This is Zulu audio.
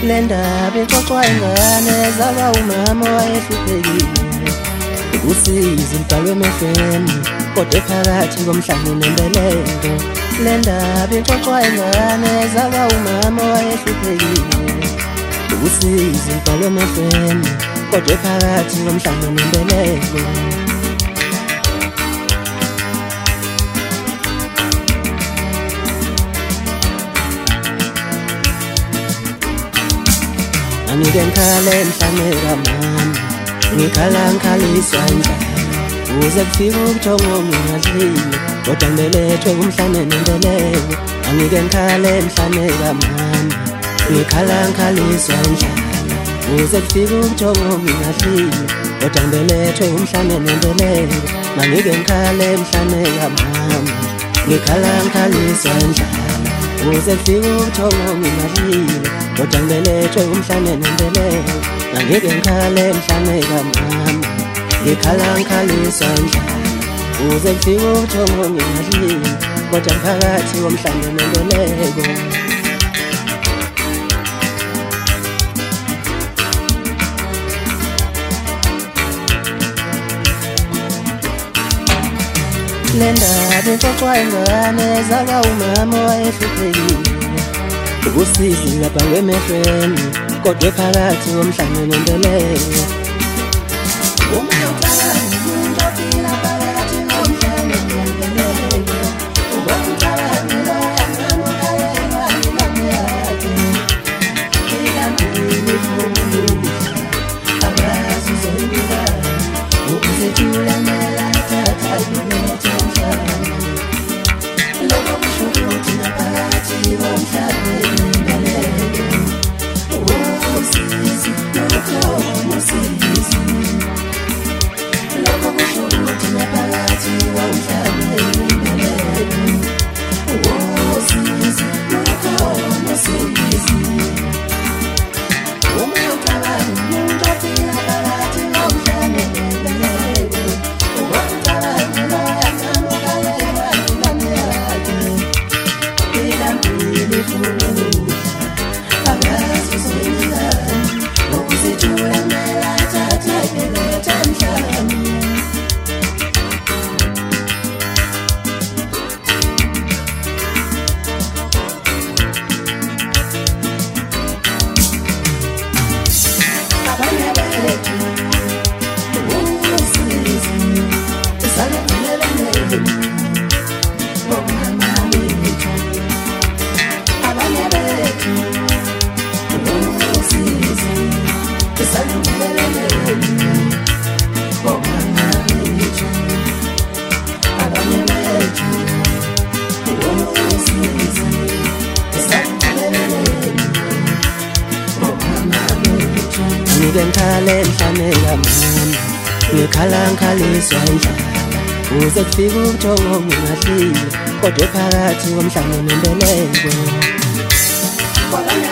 Le ndaba ixoxwa ingane ezalwa umama owayehluphekile, usizi libhalwe emehlweni kodwa phakathi komhlane nembeleko. Le ndaba ixoxwa ingane ezalwa umama owayehluphekile, usizi libhalwe emehlweni kodwa phakathi komhlane nembeleko. Angike ngikhale emhlane kamama, ngikhala ngikhaliswa indlala, uze kufike ubuthongo ngingadlile kodwa ngibelethwe umhlane nembeleko. Angike ngikhale emhlane kamama, ngikhala ngikhaliswa indlala, uze kufike ubuthongo ngingadlile kodwa ngibelethwe umhlane nembeleko. Angike ngikhale emhlane kamama, ngikhala ngikhaliswa indlala, uze kufike ubuthongo ngingadlile kodwa ngibelethwe umhlane nembeleko. Angike ngikhale emhlane kamama, ngikhala ngikhaliswa indlala, uze kufike ubuthongo ngingadlile kodwa phakathi komhlane nembeleko. Le ndaba ixoxwa ingane ezalwa umama owayehluphekile, usizi libhalwe emehlweni kodwa phakathi komhlane nembeleko. Angike ngikhale emhlane kamama, ngikhala ngikhaliswa indlala, uze kufike ubuthongo ngingadlile kodwa phakathi komhlane nembeleko.